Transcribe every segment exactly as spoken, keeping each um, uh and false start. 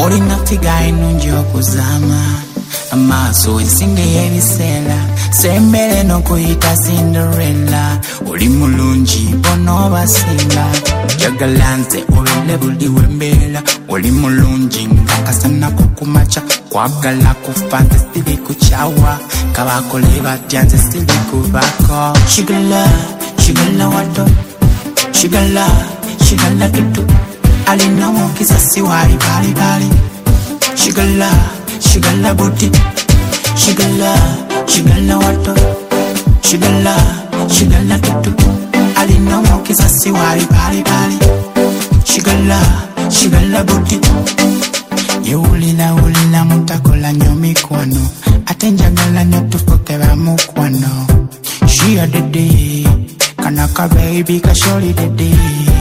Olina figa inungi okuzama amaso esinge ebisela sembere no kuyita Cinderella oli mulungi bono basinga jagalanze obele buli wembela oli mulungi ngakasana kukumacha kwagala kufanze sili kuchawa kabakole batyanze sili kubako shigala shigala wato shigala shigala tutu alina mukisa siwali bali bali shigala shigala buti shigala shigala wato shigala shigala tutu alina mukisa siwali bali bali shigala shigala buti yulila ulila mutakola nyomi kwano atenjagala nyotufoke ba mukwano she a dede kanaka baby ka sholi dede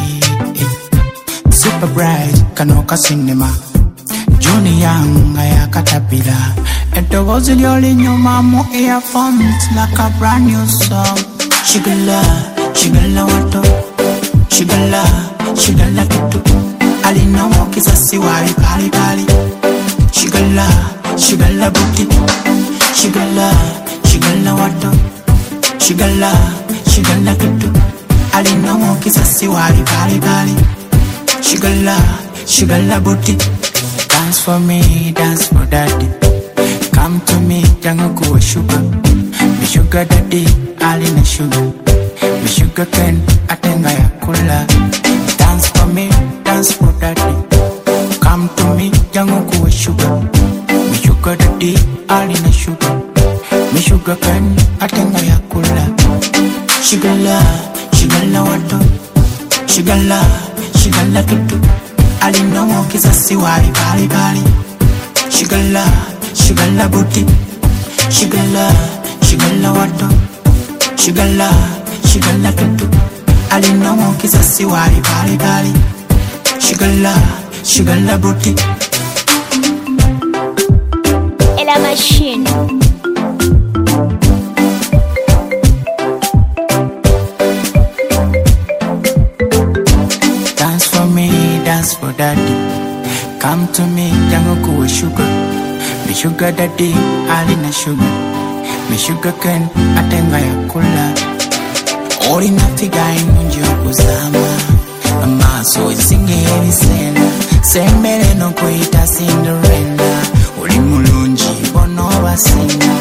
super bright kanoka cinema Juni Young ya katapila edogozi lyoli nyuma mu earphones like a brand new song shigala shigala wato shigala shigala tutu alina mokisa siwali bali bali shigala shigala buti shigala shigala wato shigala shigala tutu alina mokisa siwali bali bali shigala shigala buti dance for me dance for daddy come to me jango kuwa sugar me sugar daddy alina sugar me sugar can atenga ya kula dance for me dance for daddy come to me jango kuwa sugar me sugar daddy alina sugar me sugar can atenga ya kula shigala shigala wato shigala shigala tutu alina mokisa siwali bali bali shigala shigala buti shigala shigala wato shigala shigala tutu alina mokisa siwali bali bali shigala shigala buti Ella Machine. Dance for me, dance for daddy. Come to me, jango kuwa sugar. Me sugar daddy, alina sugar. Me sugar can atenga ya kula. Olina figa inungi okuzama amaso esinge ebisela sembere no kuyita Cinderella oli mulungi bono basinga